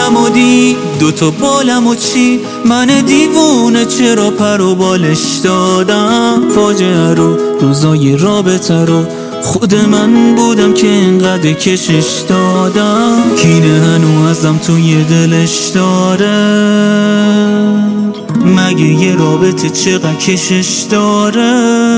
بالم و دی دوتا بالم و چی من دیوونه چرا پر و بالش دادم فاجعه رو روزای رابطه رو خود من بودم که اینقدر کشش دادم کینه هنو ازم توی دلش داره مگه یه رابطه چقدر کشش داره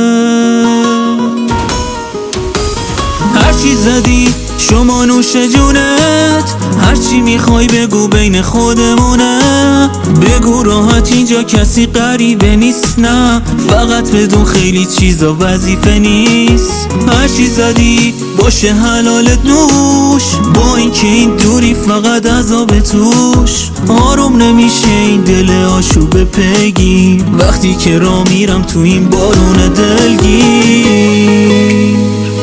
هرچی زدی شما نوش جونت هرچی میخوای بگو بین خودمونه بگو راحت اینجا کسی غریبه نیست نه فقط بدون خیلی چیزا وظیفه نیست هرچی زدی باشه حلالت نوش با اینکه این دوری فقط عذاب توش آروم نمیشه این دل آشوب پیگیر وقتی که راه میرم تو این بارون دلگیر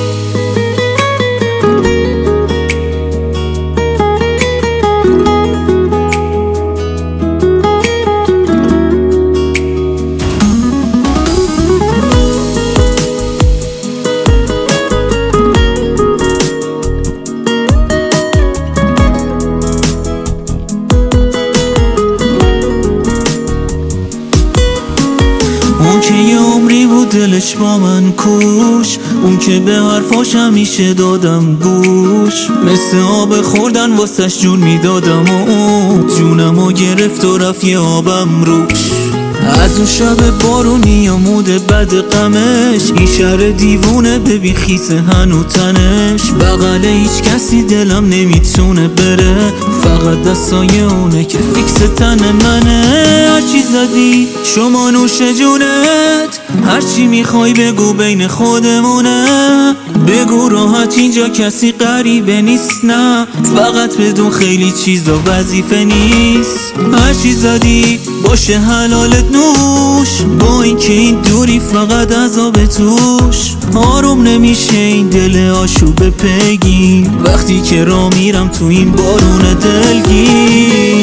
اون که یه عمری بود دلش با من کوش اون که به حرفاش همیشه دادم گوش مثل آب خوردن واسش جون میدادم و اون جونمو گرفت و رفت یه آبم روش از اون شب بارونی و مود بد غمش این شهر دیوونه ببین خیسه هنو تنش بغل هیچ کسی دلم نمیتونه بره فقط دستای اونه که فیکس تن منه هرچی زدی شما نوش جونت هرچی میخوای بگو بین خودمونه بگو راحت اینجا کسی غریبه نیست نه فقط بدون خیلی چیزا وظیفه نیست هرچی زدی باشه حلالت نوش با اینکه این دوری فقط عذاب توش آروم نمیشه این دل آشوب پیگیر وقتی که راه میرم تو این بارون دلگیر